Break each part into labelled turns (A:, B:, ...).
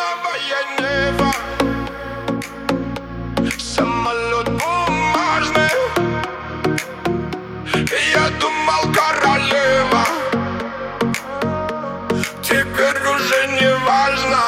A: Малиновое небо, самолет бумажный. Я думал, королева, теперь уже не важно.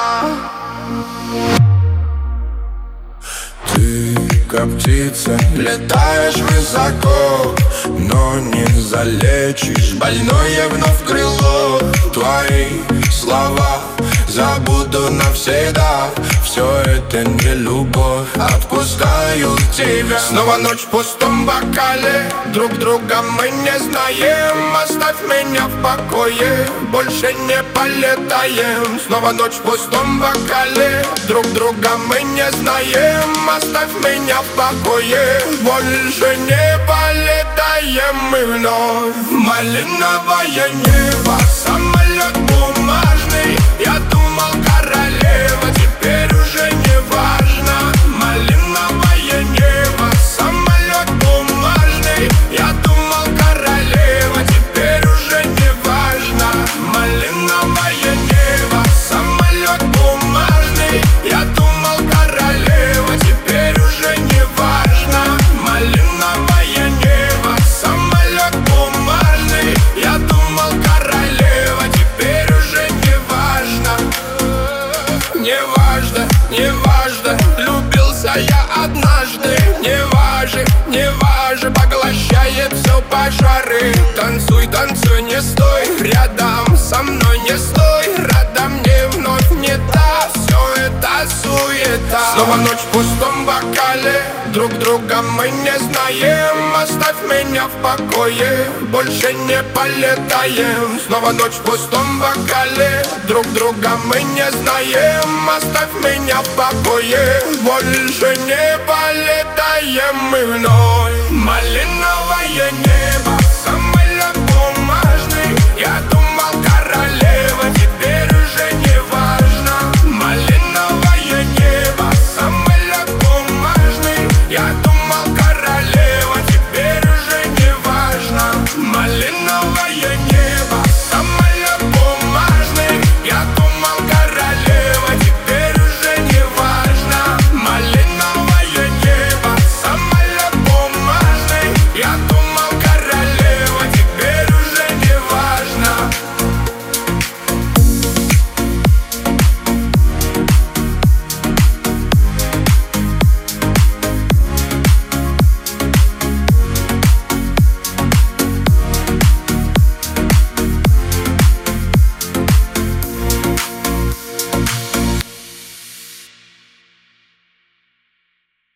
A: Ты, как птица, летаешь высоко, но не залечишь больное вновь крыло. Твои слова забуду навсегда. Все это не любовь, отпускаю тебя. Снова ночь в пустом бокале, друг друга мы не знаем. Оставь меня в покое, больше не полетаем. Снова ночь в пустом бокале, друг друга мы не знаем. Оставь меня в покое, больше не полетаем мы вновь. Малиновое небо, самолет бумажный. Я думал, королева, теперь уже не важно. Малиновое небо, самолет бумажный. Я думал, королева, теперь уже не важно. Малиновое небо, самолет бумажный. Я думал, королева, теперь уже не важно. Малиновое небо, самолет бумажный. Я думал, королева, теперь уже не важно. Не важно, не важно, влюбился я однажды. Не важно, поглощает все пожары. Танцуй, танцуй, не стой рядом со мной, не стой. Рада мне вновь не та, все это суета. Снова ночь в пустом бокале, друг друга мы не знаем. Оставь меня в покое, больше не полетаем. Снова ночь в пустом бокале, друг друга мы не знаем. Оставь меня в покое, больше не полетаем мы вновь. Малиновое небо, самолет бумажный. Я